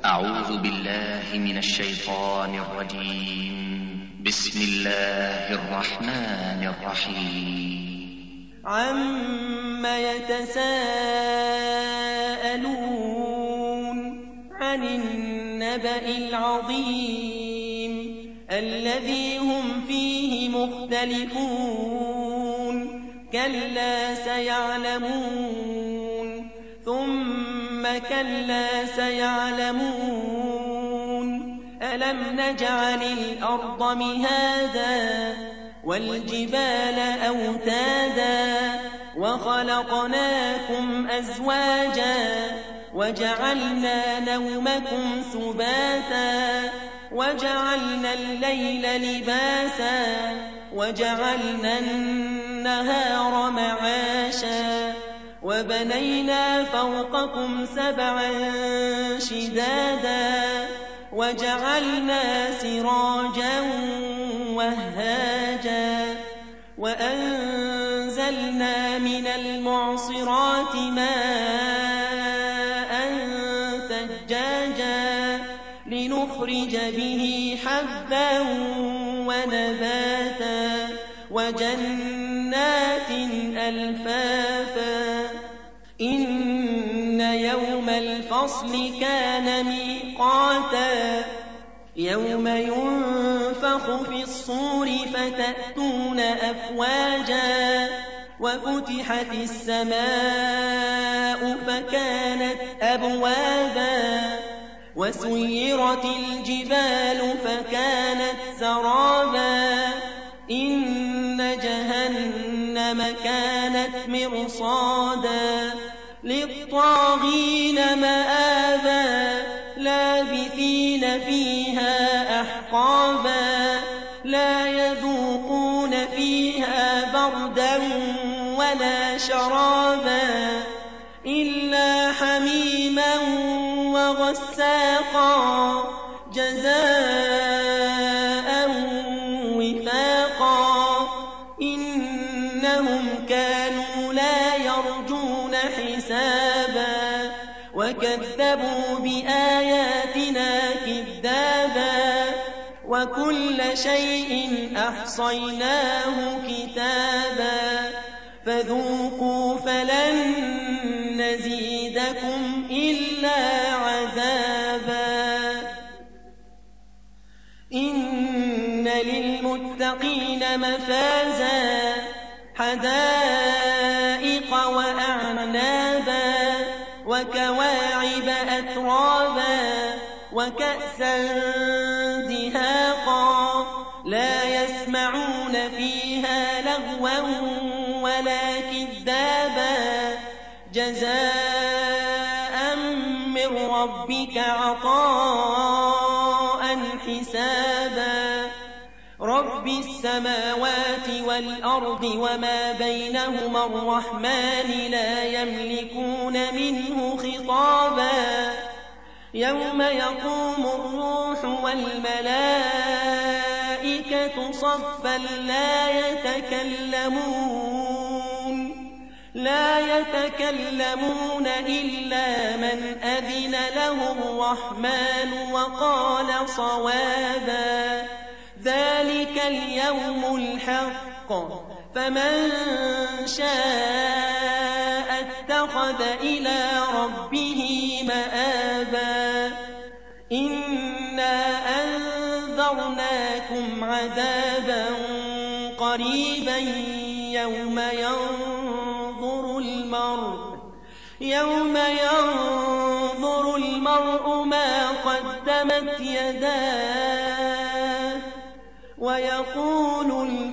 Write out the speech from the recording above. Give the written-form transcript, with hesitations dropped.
أعوذ بالله من الشيطان الرجيم. بسم الله الرحمن الرحيم. عَمَّ يَتَسَاءَلُونَ عَنِ النَّبَإِ الْعَظِيمِ الَّذِي هُمْ فِيهِ مُخْتَلِفُونَ كَلَّا سَيَعْلَمُونَ ثُمَّ كَلَّا سَيَعْلَمُونَ أَلَمْ نَجْعَلِ الْأَرْضَ مِهَادًا وَالْجِبَالَ أَوْتَادًا وَخَلَقْنَاكُمْ أَزْوَاجًا وَجَعَلْنَا نَوْمَكُمْ سُبَاتًا وَجَعَلْنَا اللَّيْلَ لِبَاسًا وَجَعَلْنَا النَّهَارَ مَعَاشًا وَبَنَيْنَا فَوْقَكُمْ سَبْعًا شِدَادًا وَجَعَلْنَا سِرَاجًا وَهَّاجًا وَأَنزَلْنَا مِنَ الْمُعْصِرَاتِ مَاءً ثَجَّاجًا لِنُخْرِجَ بِهِ حَبًّا وَنَبَاتًا وَجَنَّاتٍ أَلْفَافًا إِنَّ يَوْمَ الْفَصْلِ كَانَ مِيقَاتًا يَوْمَ يُنفَخُ فِي الصُّورِ فَتَأْتُونَ أَفْوَاجًا وَفُتِحَتِ السَّمَاءُ فَكَانَتْ أَبْوَابًا وَسُيِّرَتِ الْجِبَالُ فَكَانَتْ سَرَابًا إِنَّ جَهَنَّمَ كَانَتْ مِرْصَادًا لِلطَّاغِينَ مَآبًا لَابِثِينَ فِيهَا أَحْقَابًا لَا يَذُوقُونَ فِيهَا بَرْدًا وَلَا شَرَابًا إِلَّا حَمِيمًا وَغَسَّاقًا جَزَاءً وِفَاقًا إِنَّهُمْ كَانُوا لَا يَرْجُونَ حِسَابًا وَكَذَّبُوا بِآيَاتِنَا كِذَّابًا وَكُلَّ شَيْءٍ أَحْصَيْنَاهُ كِتَابًا فَذُوقُوا فَلَن نَّزِيدَكُمْ إِلَّا عَذَابًا إِنَّ لِلْمُتَّقِينَ مَفَازًا حَدَائِقَ وَأَعْنَابًا وَكَوَاعِبَ أَتْرَابًا وَكَأْسًا دِهَاقًا لَا يَسْمَعُونَ فِيهَا لَغْوًا وَلَا كِذَّابًا جَزَاءً مِّن رَّبِّكَ عَطَاءً حِسَابًا رَبِّ السَّمَاوَاتِ وَالْأَرْضِ وَمَا بَيْنَهُمَا الرَّحْمَٰنِ لَا يَمْلِكُونَ مِنْهُ خِطَابًا يَوْمَ يَقُومُ الرُّوحُ وَالْمَلَائِكَةُ صَفًّا لا يتكلمون إلا من أذن له الرحمن وقال صوابا ذلك اليوم الحق فمن شاء اتخذ إلى ربه مآبا إنا أنذرناكم عذابا قريبا يوم ينظر المرء ما قدمت يداه ويقول